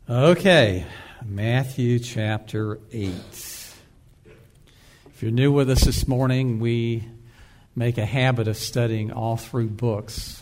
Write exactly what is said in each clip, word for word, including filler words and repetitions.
Okay, Matthew chapter eight. If you're new with us this morning, we make a habit of studying all through books.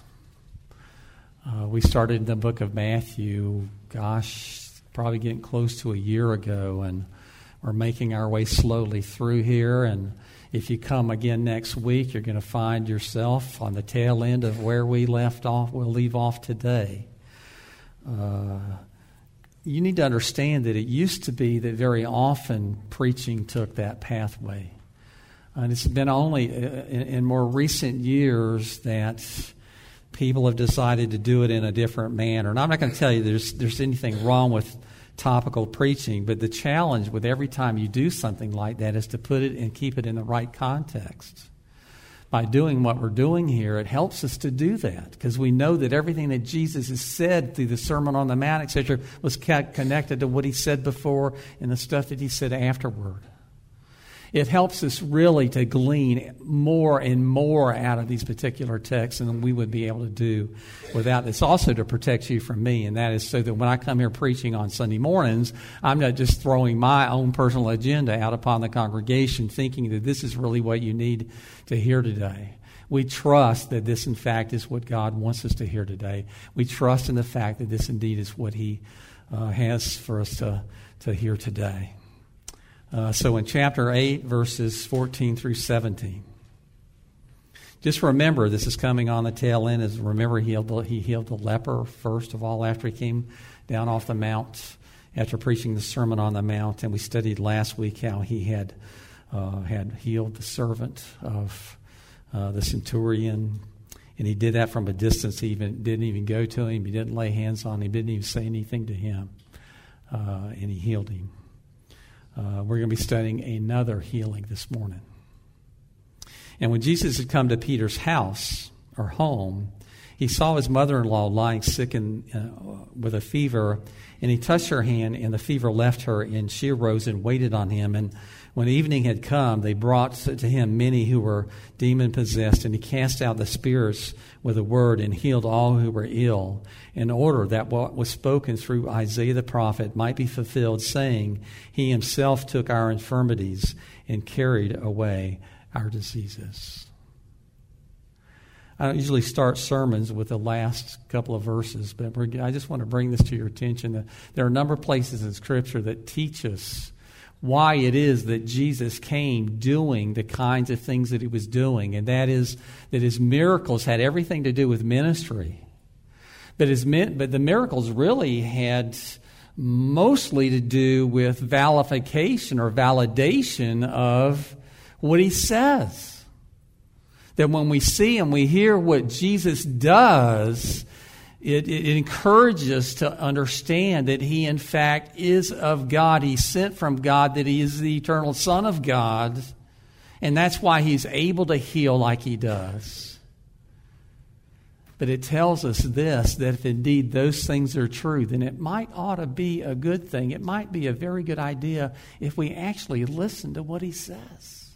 Uh, we started the book of Matthew, gosh, probably getting close to a year ago, and we're making our way slowly through here. And if you come again next week, you're going to find yourself on the tail end of where we left off. We'll leave off today. Uh, you need to understand that it used to be that very often preaching took that pathway. And it's been only in, in more recent years that people have decided to do it in a different manner. And I'm not going to tell you there's there's anything wrong with topical preaching, but the challenge with every time you do something like that is to put it and keep it in the right context. By doing what we're doing here, it helps us to do that because we know that everything that Jesus has said through the Sermon on the Mount, et cetera, was connected to what he said before and the stuff that he said afterward. It helps us really to glean more and more out of these particular texts than we would be able to do without this. Also to protect you from me, and that is so that when I come here preaching on Sunday mornings, I'm not just throwing my own personal agenda out upon the congregation thinking that this is really what you need to hear today. We trust that this, in fact, is what God wants us to hear today. We trust in the fact that this indeed is what he uh, has for us to, to hear today. Uh, so in chapter eight, verses fourteen through seventeen, just remember this is coming on the tail end. As remember, he healed, the, he healed the leper first of all after he came down off the mount, after preaching the Sermon on the Mount. And we studied last week how he had uh, had healed the servant of uh, the centurion. And he did that from a distance. He even didn't even go to him. He didn't lay hands on him. Didn't even say anything to him. Uh, and he healed him. Uh, we're going to be studying another healing this morning. And when Jesus had come to Peter's house or home, he saw his mother-in-law lying sick in, uh, with a fever, and he touched her hand, and the fever left her, and she arose and waited on him. And when evening had come, they brought to him many who were demon-possessed, and he cast out the spirits with a word and healed all who were ill, in order that what was spoken through Isaiah the prophet might be fulfilled, saying, he himself took our infirmities and carried away our diseases. I don't usually start sermons with the last couple of verses, but I just want to bring this to your attention. There are a number of places in Scripture that teach us why it is that Jesus came doing the kinds of things that he was doing, and that is that his miracles had everything to do with ministry. But, his, but the miracles really had mostly to do with validification or validation of what he says. That when we see and we hear what Jesus does, it, it encourages us to understand that he, in fact, is of God. He's sent from God, that he is the eternal Son of God. And that's why he's able to heal like he does. But it tells us this, that if indeed those things are true, then it might ought to be a good thing. It might be a very good idea if we actually listen to what he says.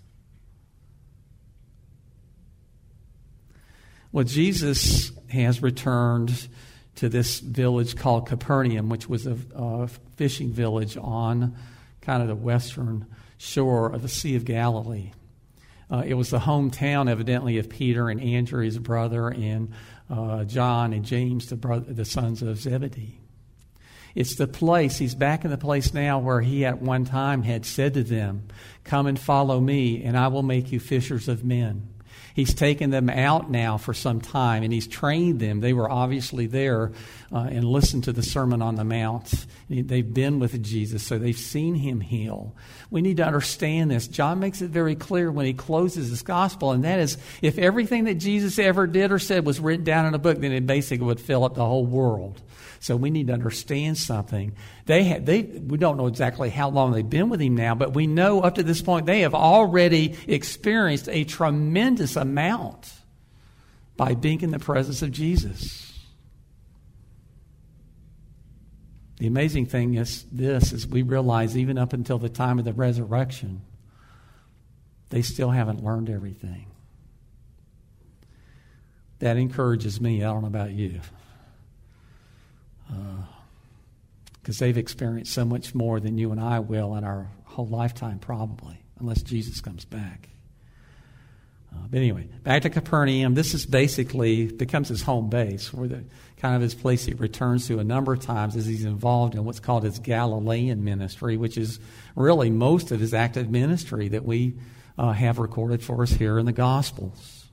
Well, Jesus has returned to this village called Capernaum, which was a, a fishing village on kind of the western shore of the Sea of Galilee. Uh, it was the hometown, evidently, of Peter and Andrew, his brother, and uh, John and James, the brother, the sons of Zebedee. It's the place, he's back in the place now where he at one time had said to them, come and follow me, and I will make you fishers of men. He's taken them out now for some time, and he's trained them. They were obviously there uh, and listened to the Sermon on the Mount. They've been with Jesus, so they've seen him heal. We need to understand this. John makes it very clear when he closes this gospel, and that is, if everything that Jesus ever did or said was written down in a book, then it basically would fill up the whole world. So we need to understand something. They had, they we don't know exactly how long they've been with him now, but we know up to this point they have already experienced a tremendous amount by being in the presence of Jesus. The amazing thing is this, is we realize even up until the time of the resurrection, they still haven't learned everything. That encourages me. I don't know about you. Uh, because they've experienced so much more than you and I will in our whole lifetime, probably, unless Jesus comes back. Uh, but anyway, back to Capernaum. This is basically becomes his home base, where the kind of his place he returns to a number of times as he's involved in what's called his Galilean ministry, which is really most of his active ministry that we uh, have recorded for us here in the Gospels.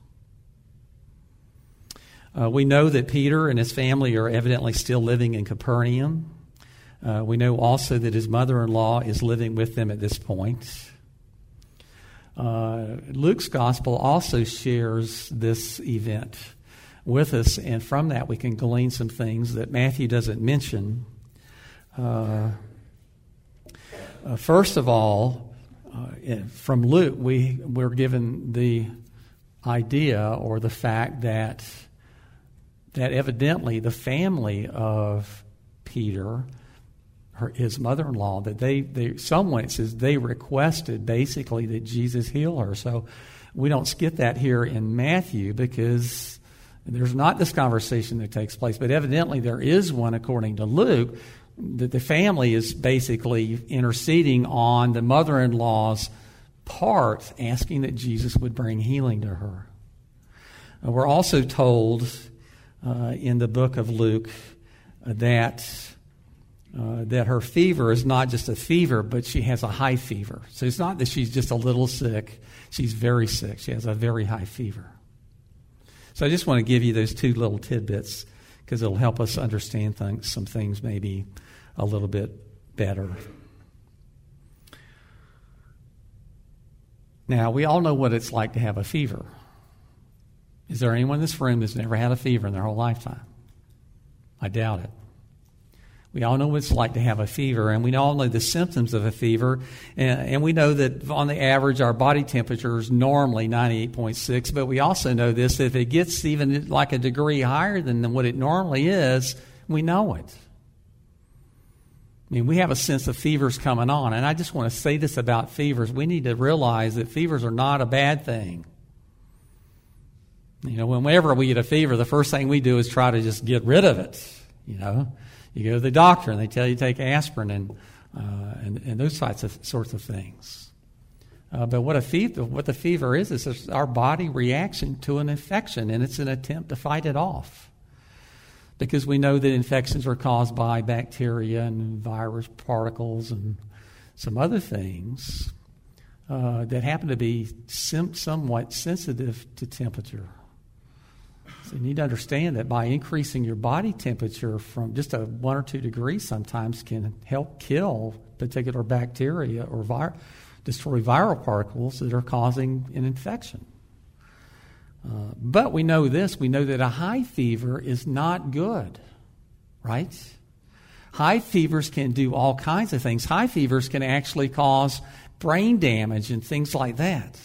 Uh, we know that Peter and his family are evidently still living in Capernaum. Uh, we know also that his mother-in-law is living with them at this point. Uh, Luke's Gospel also shares this event with us, and from that we can glean some things that Matthew doesn't mention. Uh, uh, first of all, uh, from Luke, we, we're given the idea or the fact that that evidently the family of Peter, her, his mother-in-law, that they, they someone it says they requested basically that Jesus heal her. So we don't get that here in Matthew because there's not this conversation that takes place, but evidently there is one according to Luke, that the family is basically interceding on the mother-in-law's part, asking that Jesus would bring healing to her. Uh, we're also told uh, in the book of Luke uh, that uh, that her fever is not just a fever, but she has a high fever. So it's not that she's just a little sick. She's very sick. She has a very high fever. So I just want to give you those two little tidbits because it'll help us understand things, some things maybe a little bit better. Now, we all know what it's like to have a fever. Is there anyone in this room that's never had a fever in their whole lifetime? I doubt it. We all know what it's like to have a fever, and we all know the symptoms of a fever, and, and we know that on the average our body temperature is normally ninety-eight point six, but we also know this, that if it gets even like a degree higher than what it normally is, we know it. I mean, we have a sense of fevers coming on, and I just want to say this about fevers. We need to realize that fevers are not a bad thing. You know, whenever we get a fever, the first thing we do is try to just get rid of it. You know, you go to the doctor and they tell you to take aspirin and uh, and, and those sorts of sorts of things. Uh, but what a fever, what the fever is, is our body reaction to an infection, and it's an attempt to fight it off. Because we know that infections are caused by bacteria and virus particles and some other things uh, that happen to be sim- somewhat sensitive to temperature. So you need to understand that by increasing your body temperature from just a one or two degrees sometimes can help kill particular bacteria or vir- destroy viral particles that are causing an infection. Uh, but we know this, we know that a high fever is not good, right? High fevers can do all kinds of things. High fevers can actually cause brain damage and things like that.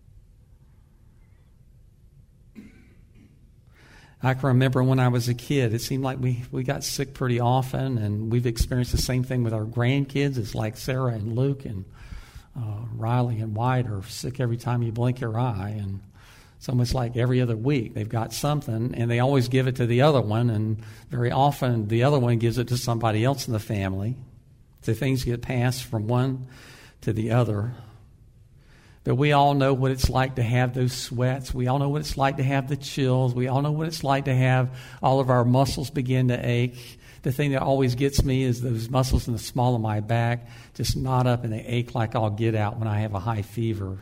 I can remember when I was a kid, it seemed like we, we got sick pretty often, and we've experienced the same thing with our grandkids. It's like Sarah and Luke and uh, Riley and Wyatt are sick every time you blink your eye, and it's almost like every other week they've got something, and they always give it to the other one, and very often the other one gives it to somebody else in the family. So things get passed from one to the other. But we all know what it's like to have those sweats. We all know what it's like to have the chills. We all know what it's like to have all of our muscles begin to ache. The thing that always gets me is those muscles in the small of my back just knot up and they ache like I'll get out when I have a high fever.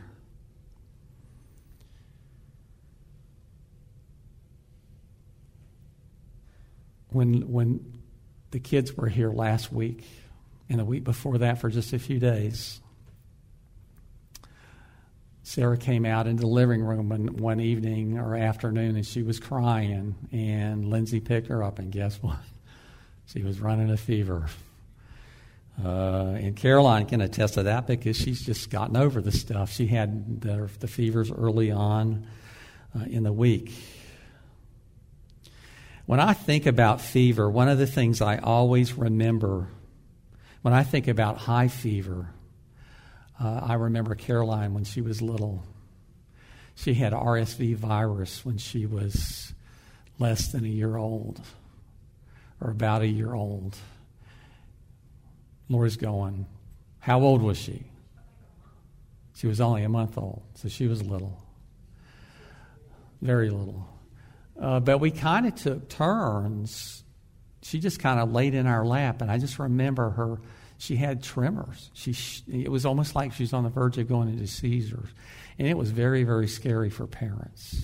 When when the kids were here last week and the week before that for just a few days, Sarah came out into the living room one, one evening or afternoon and she was crying, and Lindsay picked her up, and guess what? She was running a fever. Uh, and Caroline can attest to that because she's just gotten over the stuff. She had the, the fevers early on uh, in the week. When I think about fever, one of the things I always remember when I think about high fever, uh, I remember Caroline when she was little. She had R S V virus when she was less than a year old, or about a year old. Lori's going, how old was she? She was only a month old, so she was little. Very little. Uh, but we kind of took turns. She just kind of laid in our lap, and I just remember her. She had tremors. She, it was almost like she was on the verge of going into seizures, and it was very, very scary for parents.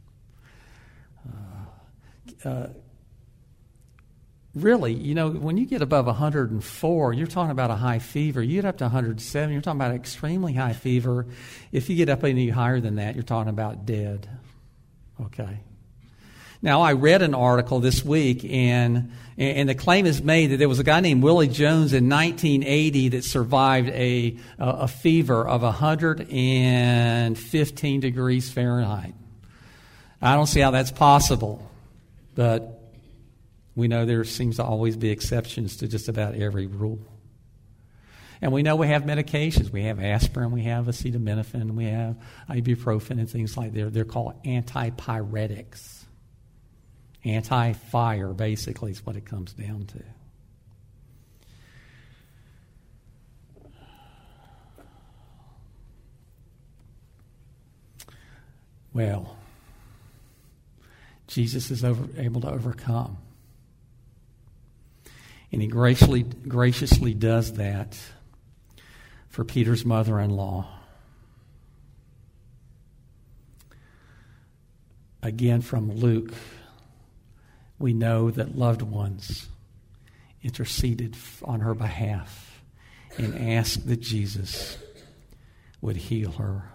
Uh, uh, really, you know, when you get above one hundred four, you're talking about a high fever. You get up to one hundred seven, you're talking about extremely high fever. If you get up any higher than that, you're talking about dead. Okay. Now, I read an article this week, and and the claim is made that there was a guy named Willie Jones in nineteen eighty that survived a a fever of one hundred fifteen degrees Fahrenheit. I don't see how that's possible, but we know there seems to always be exceptions to just about every rule. And we know we have medications. We have aspirin, we have acetaminophen, we have ibuprofen and things like that. They're called antipyretics. Anti-fire, basically, is what it comes down to. Well, Jesus is over, able to overcome. And he graciously, graciously does that for Peter's mother-in-law. Again, from Luke, we know that loved ones interceded on her behalf and asked that Jesus would heal her.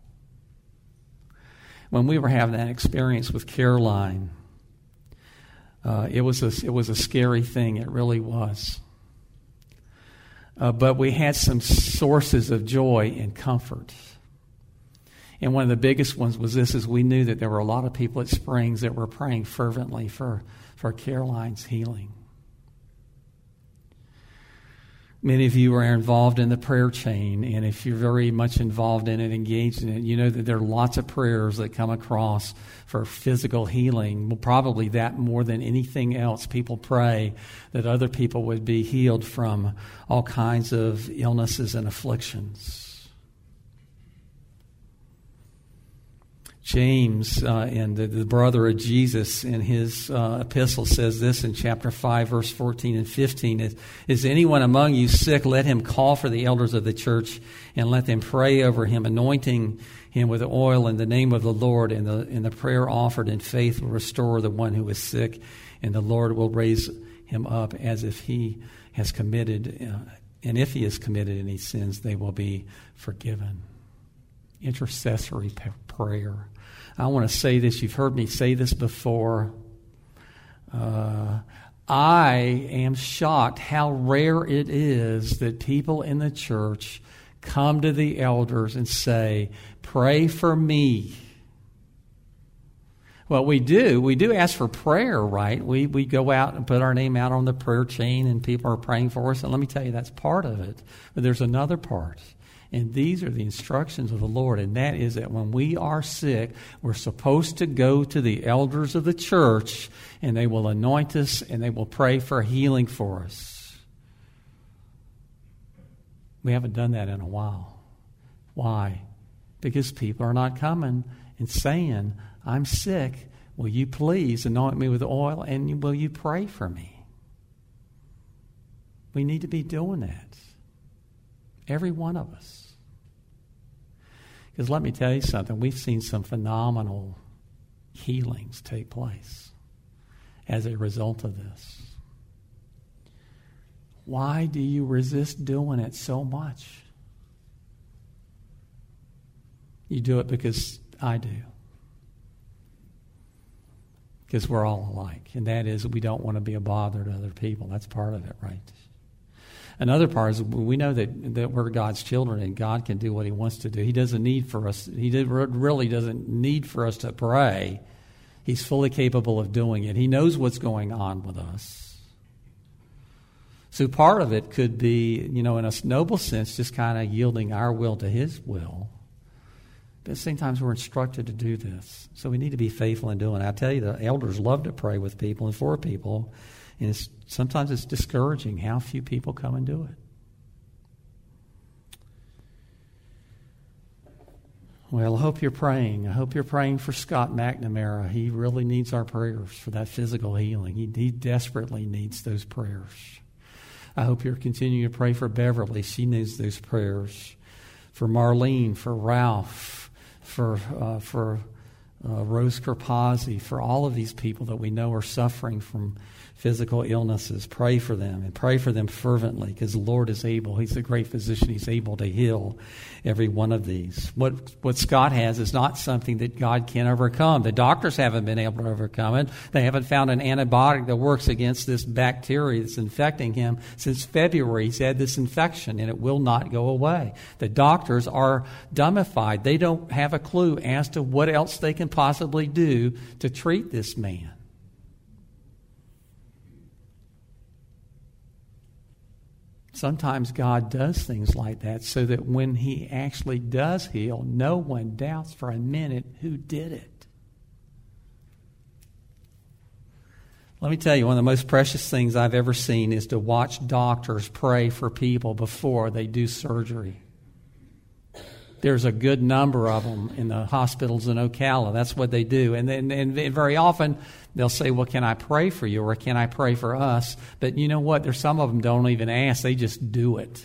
When we were having that experience with Caroline, uh, it was a, it was a scary thing. It really was. Uh, but we had some sources of joy and comfort. And one of the biggest ones was this, is we knew that there were a lot of people at Springs that were praying fervently for, for Caroline's healing. Many of you are involved in the prayer chain, and if you're very much involved in it, engaged in it, you know that there are lots of prayers that come across for physical healing. Well, probably that more than anything else, people pray that other people would be healed from all kinds of illnesses and afflictions. James, uh, and the, the brother of Jesus, in his uh, epistle says this in chapter five, verse fourteen and fifteen. Is, is anyone among you sick? Let him call for the elders of the church and let them pray over him, anointing him with oil in the name of the Lord. And the, and the prayer offered in faith will restore the one who is sick, and the Lord will raise him up as if he has committed, uh, and if he has committed any sins, they will be forgiven. Intercessory prayer. I want to say this. You've heard me say this before. Uh, I am shocked how rare it is that people in the church come to the elders and say, pray for me. Well, we do. We do ask for prayer, right? We we go out and put our name out on the prayer chain and people are praying for us. And let me tell you, that's part of it. But there's another part. And these are the instructions of the Lord, and that is that when we are sick, we're supposed to go to the elders of the church, and they will anoint us, and they will pray for healing for us. We haven't done that in a while. Why? Because people are not coming and saying, I'm sick, will you please anoint me with oil, and will you pray for me? We need to be doing that. Every one of us. Because let me tell you something, we've seen some phenomenal healings take place as a result of this. Why do you resist doing it so much? You do it because I do. Because we're all alike. And that is, we don't want to be a bother to other people. That's part of it, right? Another part is we know that, that we're God's children and God can do what he wants to do. He doesn't need for us, he did, really doesn't need for us to pray. He's fully capable of doing it. He knows what's going on with us. So part of it could be, you know, in a noble sense, just kind of yielding our will to his will. But at the same time, we're instructed to do this. So we need to be faithful in doing it. I tell you, the elders love to pray with people and for people. And it's, sometimes it's discouraging how few people come and do it. Well, I hope you're praying. I hope you're praying for Scott McNamara. He really needs our prayers for that physical healing. He, he desperately needs those prayers. I hope you're continuing to pray for Beverly. She needs those prayers. For Marlene, for Ralph, for uh, for uh, Rose Kerpazzi, for all of these people that we know are suffering from physical illnesses. Pray for them, and pray for them fervently, because the Lord is able. He's a great physician. He's able to heal every one of these. What what Scott has is not something that God can overcome. The doctors haven't been able to overcome it. They haven't found an antibiotic that works against this bacteria that's infecting him since February. He's had this infection, and it will not go away. The doctors are dumbified. They don't have a clue as to what else they can possibly do to treat this man. Sometimes God does things like that so that when he actually does heal, no one doubts for a minute who did it. Let me tell you, one of the most precious things I've ever seen is to watch doctors pray for people before they do surgery. There's a good number of them in the hospitals in Ocala. That's what they do. And, then, and very often they'll say, well, can I pray for you, or can I pray for us? But you know what? There's some of them don't even ask. They just do it.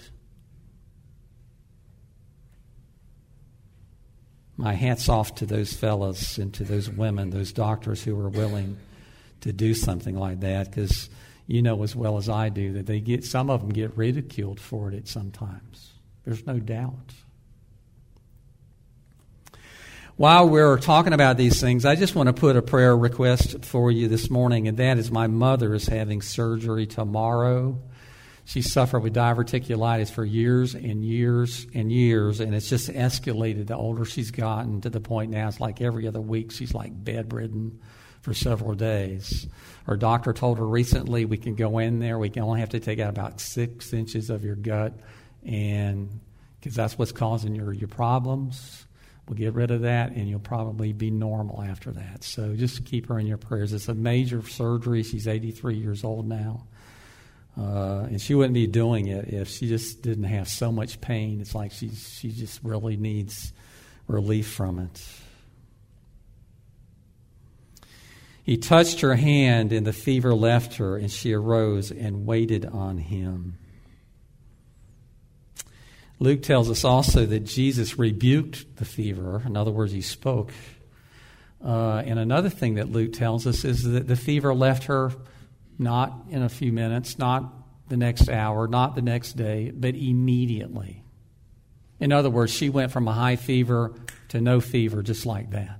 My hat's off to those fellas and to those women, those doctors who are willing to do something like that, because you know as well as I do that they get some of them get ridiculed for it sometimes. There's no doubt. While we're talking about these things, I just want to put a prayer request for you this morning, and that is my mother is having surgery tomorrow. She suffered with diverticulitis for years and years and years, and it's just escalated the older she's gotten, to the point now it's like every other week she's like bedridden for several days. Her doctor told her recently, we can go in there, we can only have to take out about six inches of your gut, and because that's what's causing your, your problems. We'll get rid of that, and you'll probably be normal after that. So just keep her in your prayers. It's a major surgery. She's eighty-three years old now. Uh, and she wouldn't be doing it if she just didn't have so much pain. It's like she, she just really needs relief from it. He touched her hand, and the fever left her, and she arose and waited on him. Luke tells us also that Jesus rebuked the fever. In other words, he spoke. Uh, and another thing that Luke tells us is that the fever left her not in a few minutes, not the next hour, not the next day, but immediately. In other words, she went from a high fever to no fever just like that.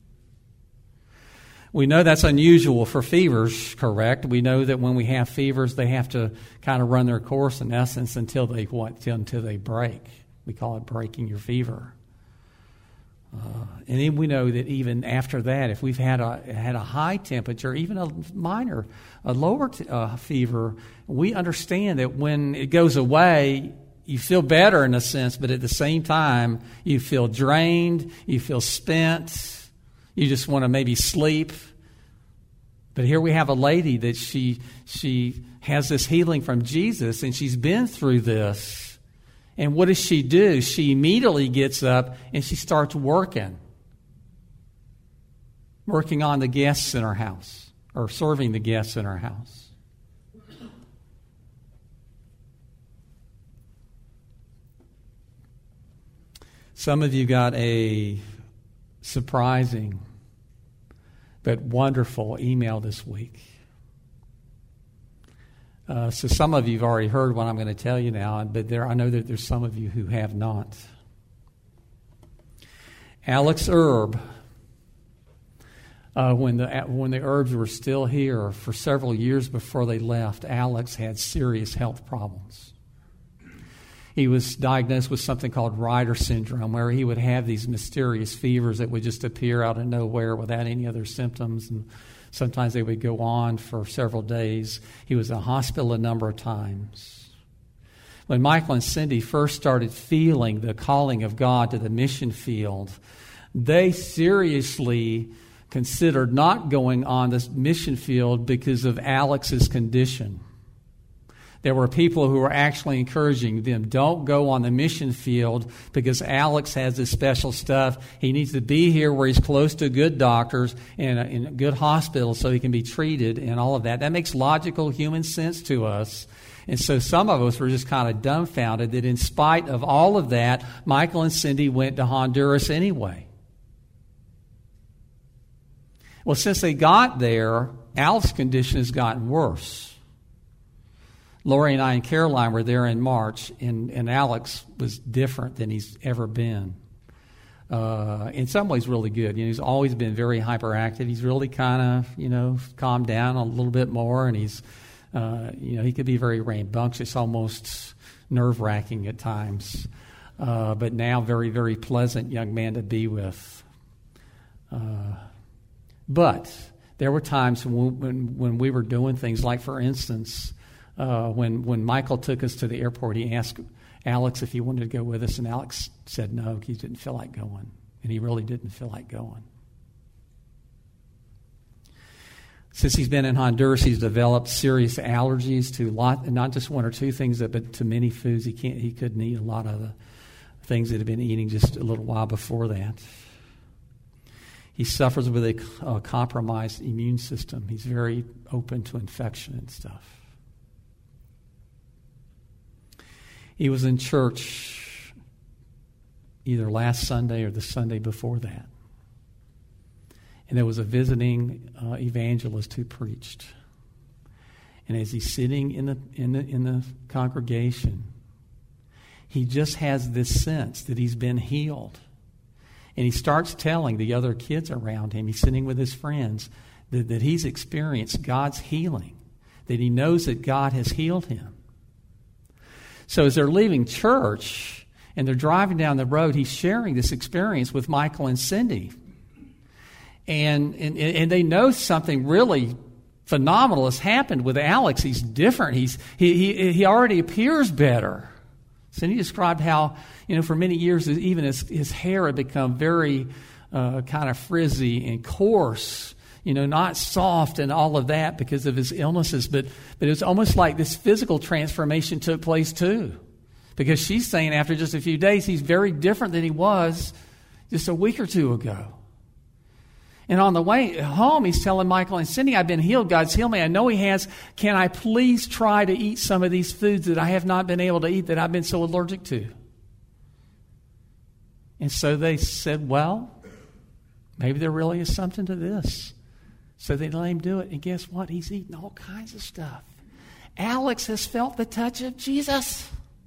We know that's unusual for fevers, correct? We know that when we have fevers, they have to kind of run their course, in essence, until they what? Until they break. We call it breaking your fever. Uh, and then we know that even after that, if we've had a had a high temperature, even a minor, a lower t- uh, fever, we understand that when it goes away, you feel better in a sense, but at the same time, you feel drained, you feel spent. You just want to maybe sleep. But here we have a lady that she she has this healing from Jesus, and she's been through this. And what does she do? She immediately gets up and she starts working. Working on the guests in her house, or serving the guests in her house. Some of you got a surprising but wonderful email this week. Uh, so some of you have already heard what I'm going to tell you now, but there I know that there's some of you who have not. Alex Erb, uh, when the when the Erbs were still here for several years before they left, Alex had serious health problems. He was diagnosed with something called Reiter syndrome, where he would have these mysterious fevers that would just appear out of nowhere without any other symptoms, and sometimes they would go on for several days. He was in the hospital a number of times. When Michael and Cindy first started feeling the calling of God to the mission field, they seriously considered not going on this mission field because of Alex's condition. There were people who were actually encouraging them, don't go on the mission field because Alex has this special stuff. He needs to be here where he's close to good doctors and a, in a good hospital so he can be treated and all of that. That makes logical human sense to us. And so some of us were just kind of dumbfounded that in spite of all of that, Michael and Cindy went to Honduras anyway. Well, since they got there, Alex's condition has gotten worse. Lori and I and Caroline were there in March, and, and Alex was different than he's ever been. Uh, in some ways, really good. You know, he's always been very hyperactive. He's really kind of, you know, calmed down a little bit more, and he's, uh, you know, he could be very rambunctious, almost nerve-wracking at times. Uh, but now, very, very pleasant young man to be with. Uh, but there were times when, when when we were doing things like, for instance, Uh, when when Michael took us to the airport, he asked Alex if he wanted to go with us, and Alex said no, he didn't feel like going, and he really didn't feel like going. Since he's been in Honduras, he's developed serious allergies to lot, not just one or two things, but to many foods. He can't, he couldn't eat a lot of the things that he'd been eating just a little while before that. He suffers with a, a compromised immune system. He's very open to infection and stuff. He was in church either last Sunday or the Sunday before that. And there was a visiting uh, evangelist who preached. And as he's sitting in the, in the in the congregation, he just has this sense that he's been healed. And he starts telling the other kids around him, he's sitting with his friends, that, that he's experienced God's healing, that he knows that God has healed him. So as they're leaving church and they're driving down the road, he's sharing this experience with Michael and Cindy. And, and, and they know something really phenomenal has happened with Alex. He's different. He's, he, he, he already appears better. Cindy described how, you know, for many years, even his, his hair had become very uh, kind of frizzy and coarse, you know, not soft and all of that because of his illnesses. But, but it was almost like this physical transformation took place too. Because she's saying after just a few days, he's very different than he was just a week or two ago. And on the way home, he's telling Michael and Cindy, I've been healed. God's healed me. I know he has. Can I please try to eat some of these foods that I have not been able to eat that I've been so allergic to? And so they said, well, maybe there really is something to this. So they let him do it. And guess what? He's eating all kinds of stuff. Alex has felt the touch of Jesus.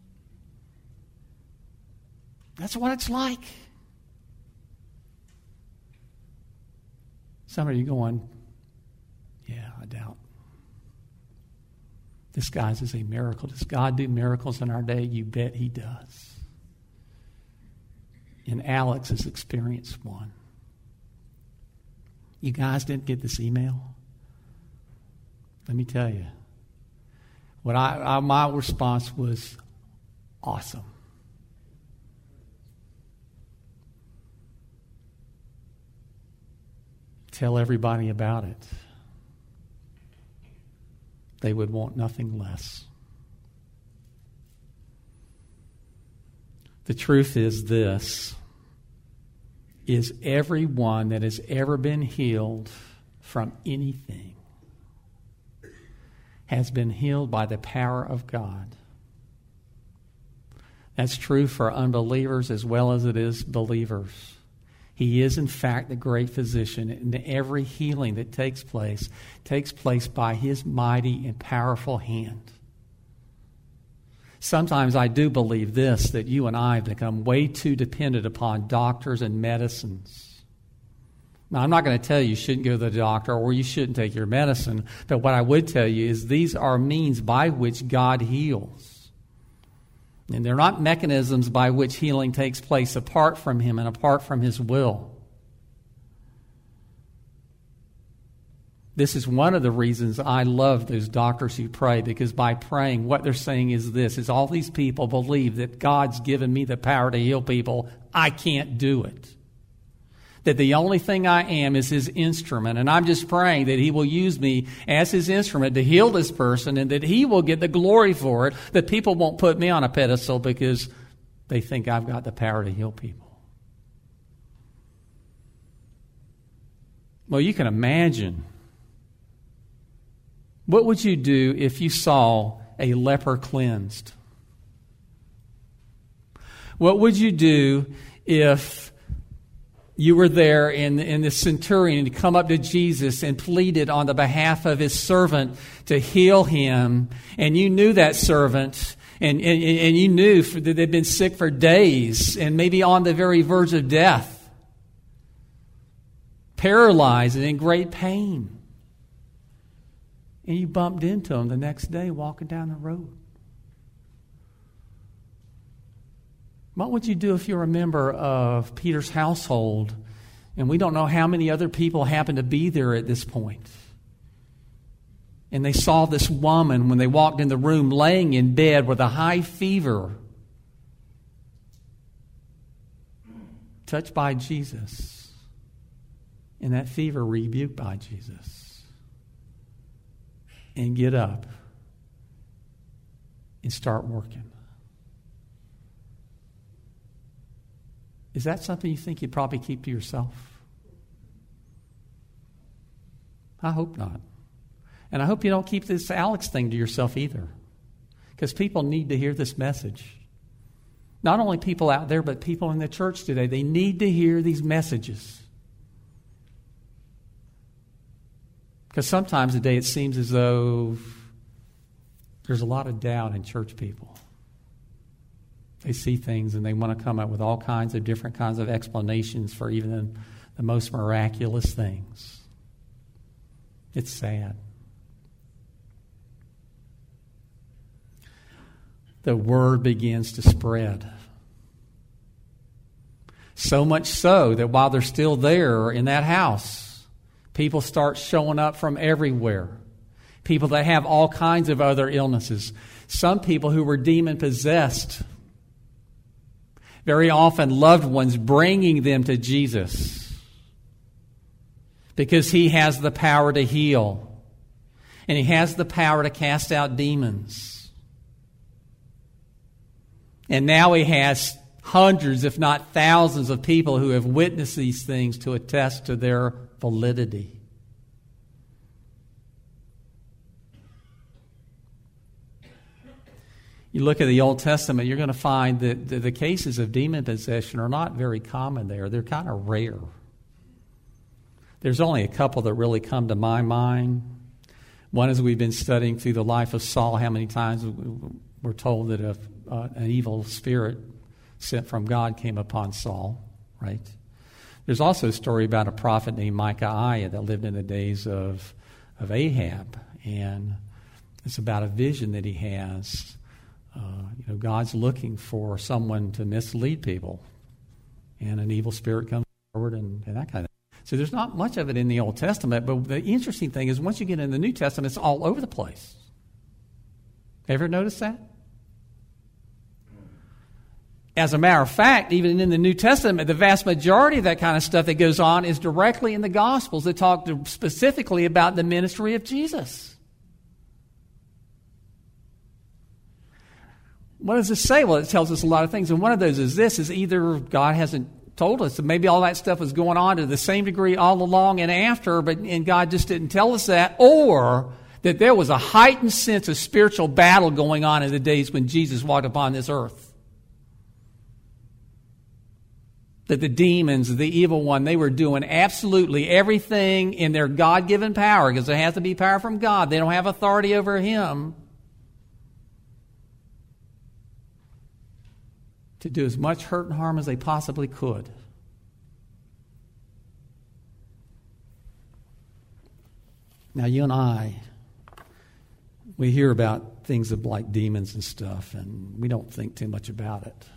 That's what it's like. Some of you going, yeah, I doubt. This guy's is a miracle. Does God do miracles in our day? You bet he does. And Alex has experienced one. You guys didn't get this email? Let me tell you. What I, I my response was awesome. Tell everybody about it. They would want nothing less. The truth is this, is everyone that has ever been healed from anything has been healed by the power of God. That's true for unbelievers as well as it is believers. He is, in fact, the great physician, and every healing that takes place takes place by his mighty and powerful hand. Sometimes I do believe this, that you and I have become way too dependent upon doctors and medicines. Now, I'm not going to tell you you shouldn't go to the doctor or you shouldn't take your medicine, but what I would tell you is these are means by which God heals. And they're not mechanisms by which healing takes place apart from him and apart from his will. This is one of the reasons I love those doctors who pray, because by praying, what they're saying is this, is all these people believe that God's given me the power to heal people. I can't do it. That the only thing I am is His instrument. And I'm just praying that He will use me as His instrument to heal this person and that He will get the glory for it. That people won't put me on a pedestal because they think I've got the power to heal people. Well, you can imagine. What would you do if you saw a leper cleansed? What would you do if you were there and, and the centurion had come up to Jesus and pleaded on the behalf of his servant to heal him, and you knew that servant, and, and, and you knew that they'd been sick for days and maybe on the very verge of death, paralyzed and in great pain, and you bumped into him the next day walking down the road? What would you do if you're a member of Peter's household and we don't know how many other people happen to be there at this point? And they saw this woman when they walked in the room laying in bed with a high fever, touched by Jesus, and that fever rebuked by Jesus, and get up and start working. Is that something you think you'd probably keep to yourself? I hope not. And I hope you don't keep this Alex thing to yourself either. Because people need to hear this message. Not only people out there, but people in the church today. They need to hear these messages. Because sometimes today it seems as though there's a lot of doubt in church people. They see things and they want to come up with all kinds of different kinds of explanations for even the, the most miraculous things. It's sad. The word begins to spread. So much so that while they're still there in that house, people start showing up from everywhere. People that have all kinds of other illnesses. Some people who were demon-possessed. Very often loved ones bringing them to Jesus because He has the power to heal and He has the power to cast out demons. And now He has hundreds, if not thousands, of people who have witnessed these things to attest to their validity. You look at the Old Testament, you're going to find that the cases of demon possession are not very common there. They're kind of rare. There's only a couple that really come to my mind. One is we've been studying through the life of Saul, how many times we're told that a, uh, an evil spirit sent from God came upon Saul, right? There's also a story about a prophet named Micaiah that lived in the days of, of Ahab, and it's about a vision that he has. Uh, you know, God's looking for someone to mislead people, and an evil spirit comes forward and, and that kind of thing. So there's not much of it in the Old Testament, but the interesting thing is once you get in the New Testament, it's all over the place. Ever notice that? As a matter of fact, even in the New Testament, the vast majority of that kind of stuff that goes on is directly in the Gospels that talk to specifically about the ministry of Jesus. What does this say? Well, it tells us a lot of things, and one of those is this, is either God hasn't told us, and maybe all that stuff was going on to the same degree all along and after, but and God just didn't tell us that, or that there was a heightened sense of spiritual battle going on in the days when Jesus walked upon this earth. That the demons, the evil one, they were doing absolutely everything in their God-given power, because there has to be power from God. They don't have authority over Him. To do as much hurt and harm as they possibly could. Now, you and I, we hear about things of like demons and stuff, and we don't think too much about it.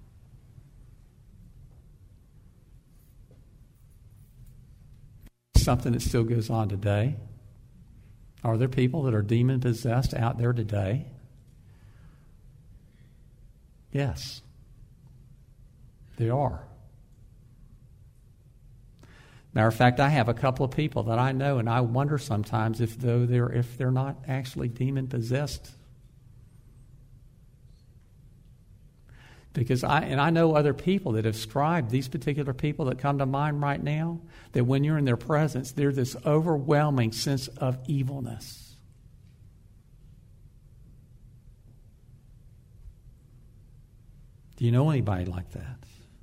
Something that still goes on today. Are there people that are demon-possessed out there today? Yes. They are. Matter of fact, I have a couple of people that I know, and I wonder sometimes if though they're if they're not actually demon possessed. Because I and I know other people that have described these particular people that come to mind right now, that when you're in their presence, there's this overwhelming sense of evilness. Do you know anybody like that?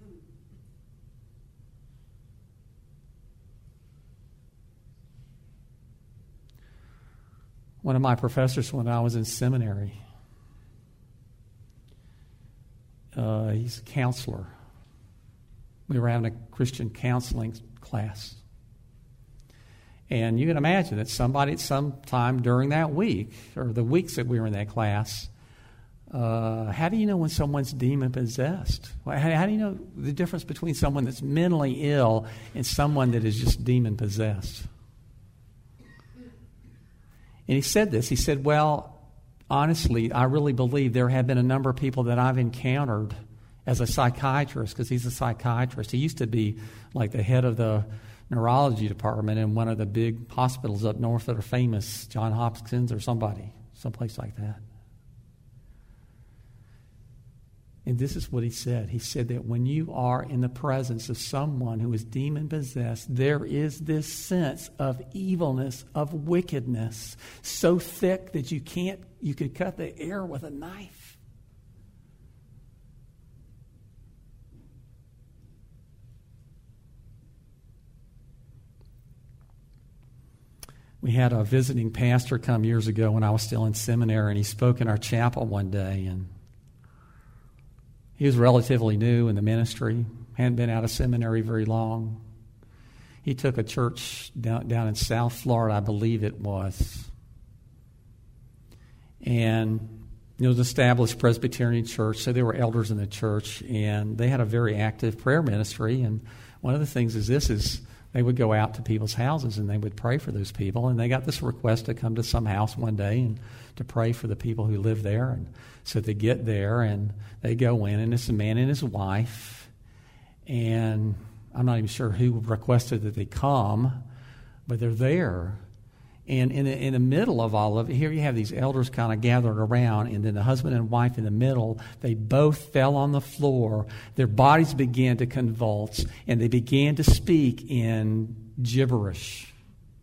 One of my professors when I was in seminary, uh, he's a counselor. We were having a Christian counseling class. And you can imagine that somebody at some time during that week, or the weeks that we were in that class, uh, how do you know when someone's demon-possessed? How, how do you know the difference between someone that's mentally ill and someone that is just demon-possessed? And he said this. He said, well, honestly, I really believe there have been a number of people that I've encountered as a psychiatrist, because he's a psychiatrist. He used to be like the head of the neurology department in one of the big hospitals up north that are famous, Johns Hopkins or somebody, someplace like that. And this is what he said. He said that when you are in the presence of someone who is demon-possessed, there is this sense of evilness, of wickedness, so thick that you can't, you could cut the air with a knife. We had a visiting pastor come years ago when I was still in seminary, and he spoke in our chapel one day, and he was relatively new in the ministry, hadn't been out of seminary very long. He took a church down, down in South Florida, I believe it was. And it was an established Presbyterian church, so there were elders in the church, and they had a very active prayer ministry. And one of the things is this is they would go out to people's houses and they would pray for those people. And they got this request to come to some house one day and to pray for the people who live there. And so they get there and they go in, and it's a man and his wife. And I'm not even sure who requested that they come, but they're there. And in the, in the middle of all of it, here you have these elders kind of gathered around, and then the husband and wife in the middle, they both fell on the floor. Their bodies began to convulse, and they began to speak in gibberish.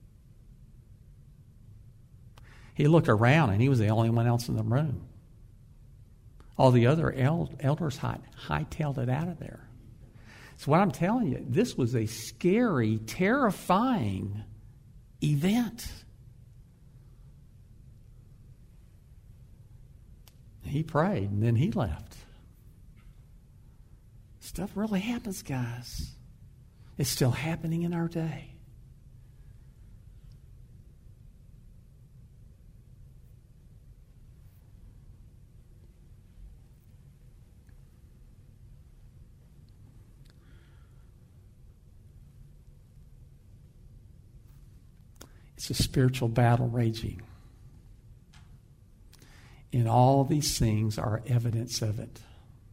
He looked around, and he was the only one else in the room. All the other el- elders high, hightailed it out of there. So what I'm telling you, this was a scary, terrifying event. He prayed, and then he left. Stuff really happens, guys. It's still happening in our day. It's a spiritual battle raging. And all these things are evidence of it.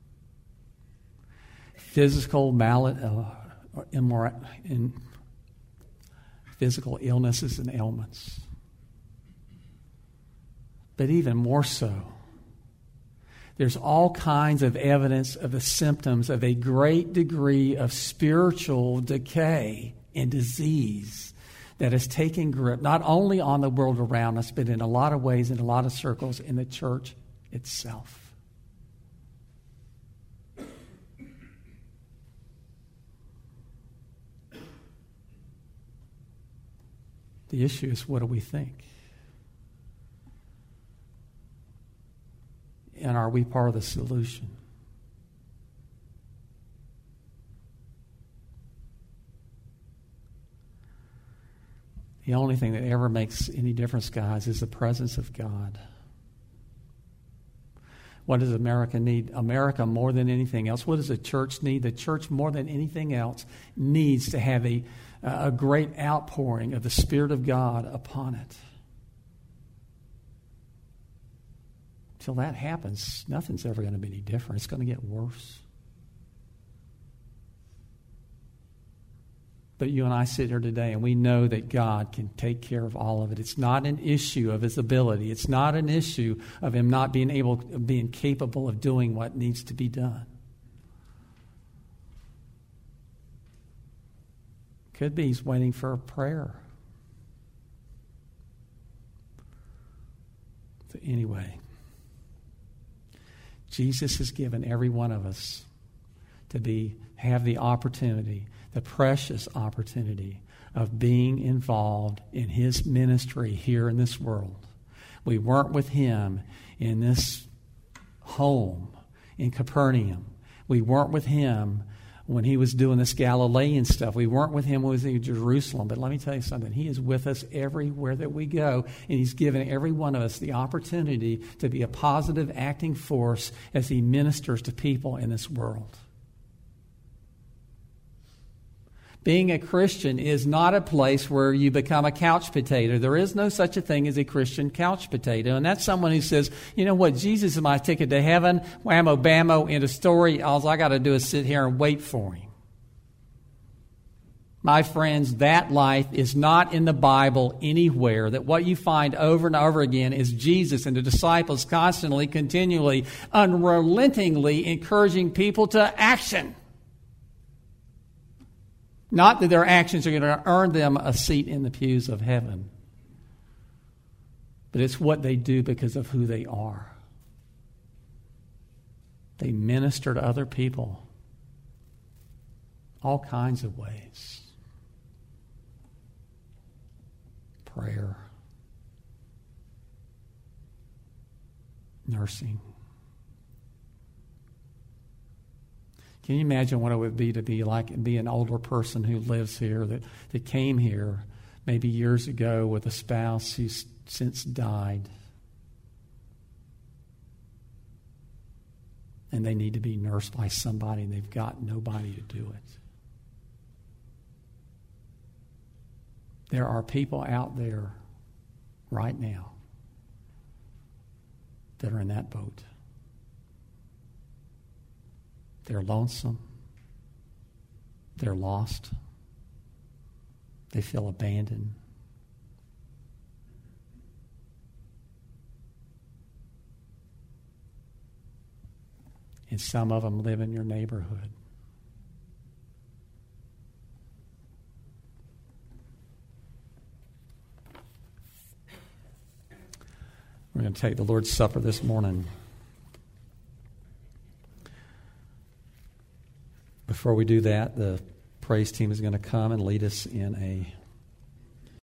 Physical mal- uh, immora- in physical illnesses and ailments. But even more so, there's all kinds of evidence of the symptoms of a great degree of spiritual decay and disease that has taken grip not only on the world around us, but in a lot of ways, in a lot of circles, in the church itself. The issue is, what do we think? And are we part of the solution? The only thing that ever makes any difference, guys, is the presence of God. What does America need? America, more than anything else. What does the church need? The church, more than anything else, needs to have a, a great outpouring of the Spirit of God upon it. Till that happens, nothing's ever going to be any different. It's going to get worse. But you and I sit here today and we know that God can take care of all of it. It's not an issue of his ability. It's not an issue of him not being able, being capable of doing what needs to be done. Could be he's waiting for a prayer. So anyway, Jesus has given every one of us to be have the opportunity, the precious opportunity of being involved in his ministry here in this world. We weren't with him in this home in Capernaum. We weren't with him when he was doing this Galilean stuff. We weren't with him when he was in Jerusalem. But let me tell you something. He is with us everywhere that we go. And he's given every one of us the opportunity to be a positive acting force as he ministers to people in this world. Being a Christian is not a place where you become a couch potato. There is no such a thing as a Christian couch potato. And that's someone who says, you know what, Jesus is my ticket to heaven. Whammo, bammo, end of story. All I got to do is sit here and wait for him. My friends, that life is not in the Bible anywhere. That what you find over and over again is Jesus and the disciples constantly, continually, unrelentingly encouraging people to action. Not that their actions are going to earn them a seat in the pews of heaven, but it's what they do because of who they are. They minister to other people all kinds of ways. Prayer, nursing. Can you imagine what it would be to be like be an older person who lives here that, that came here maybe years ago with a spouse who's since died, and they need to be nursed by somebody and they've got nobody to do it? There are people out there right now that are in that boat. They're lonesome. They're lost. They feel abandoned. And some of them live in your neighborhood. We're going to take the Lord's Supper this morning. Before we do that, the praise team is going to come and lead us in a